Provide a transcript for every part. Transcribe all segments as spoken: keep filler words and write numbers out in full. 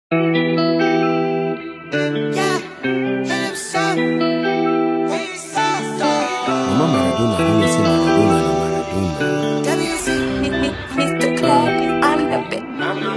Mama Maradona, I don't say Maradona, no Maradona. Mister Club is on the bit.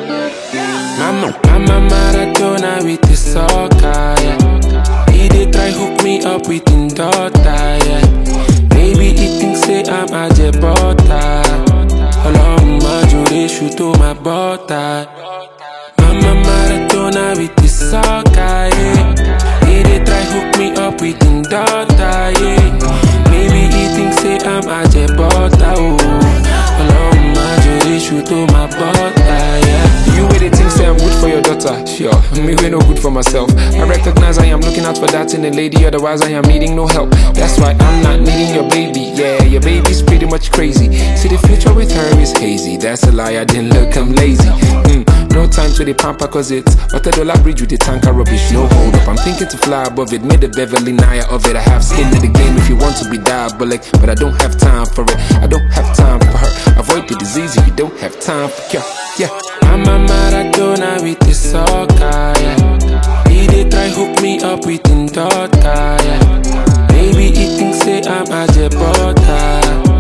Mama, Mama Maradona with the soccer, yeah. He dey try hook me up with him daughter, yeah. Maybe he think say I'm a jebota. Along my jure shoot to my butter. Mama Maradona with the soccer, yeah. He dey try hook me up with him daughter, yeah. Maybe he think say I'm a jebota, oh. Along my jure shoot to my butter, yeah. You really think say I'm good for your daughter? Sure, me we no good for myself. I recognize I am looking out for that in a lady, otherwise I am needing no help. That's why I'm not needing your baby. Yeah, your baby's pretty much crazy. See, the future with her is hazy. That's a lie, I didn't look, I'm lazy. Mm, no time to the pamper cause it's what a dollar bridge with the tanker rubbish. No hold up, I'm thinking to fly above it. Made the Beverly Naya of it. I have skin in the game if you want to be diabolic, but I don't have time for it. I don't have time for her. Avoid the disease if you don't have time for cure. Yeah, I'm a Maradona with the soccer, yeah. He dey try hook me up with him daughter, yeah. Maybe he think say I'm a jebota.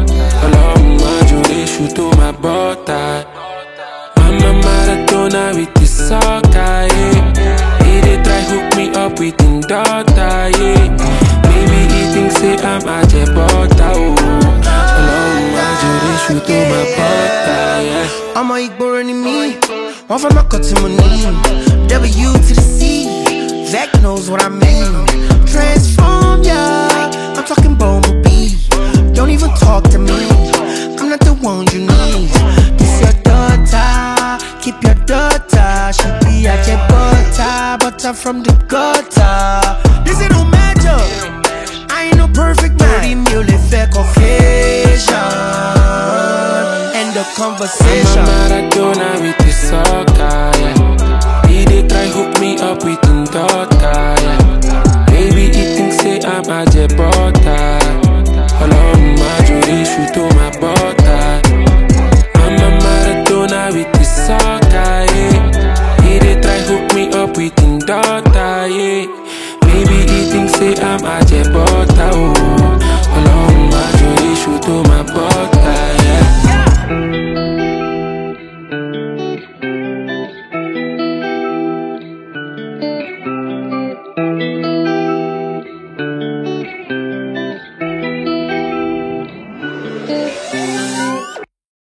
Along my jure shoot to my butter. I'm a Maradona with the soccer, yeah. He dey try hook me up with him daughter, yeah. Maybe he think say I'm a jebota, oh. Along my jure shoot to my butter, yeah. I'm a ignorant in me. One from my cut to my knee. W to the C. Zach knows what I mean. Transform, yeah. I'm talking bumblebee. Don't even talk to me. I'm not the one you need. This your daughter. Keep your daughter. She be at your butter. Butter from the gutter. This ain't no magic. I ain't no perfect man. Mieux les faits confusion. End the conversation. I'm a Maradona with the soccer.